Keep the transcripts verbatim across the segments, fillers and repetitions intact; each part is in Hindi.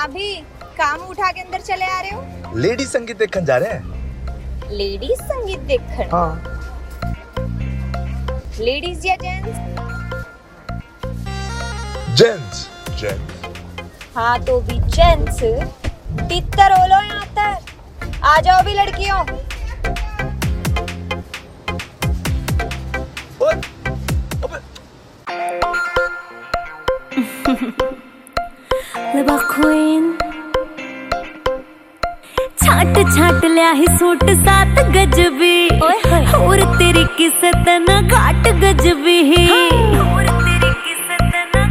भाभी काम उठा के अंदर चले आ रहे हो? लेडी संगीत देखने जा रहे हैं। लेडीज संगीत देखने? हाँ। लेडीज या जेंट्स? जेंट्स। जेंट्स। हाँ तो भी जेंट्स। तितर बोलो यहाँ तक। आ जाओ भी लड़कियों। लबा क्वीन छाट छाट लिया ही सूट सात गजबी और तेरी किस्मत ना घाट गजबी और तेरी किस्मत ना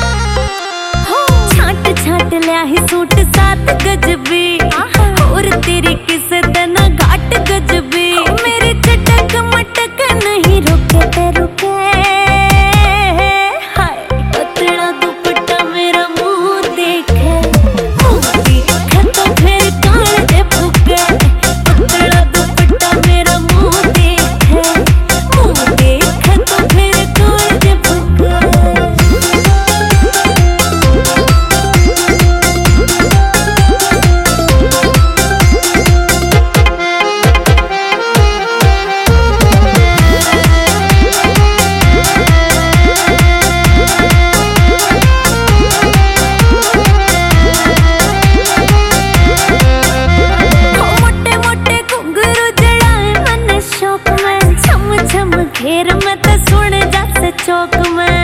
छाट छाट लिया ही सूट सात गजबी और तेरी किस्मत ना घाट गजबी मेरे चटक मटक नहीं रुके ते रुके घेर में तो सुन जाते चौक में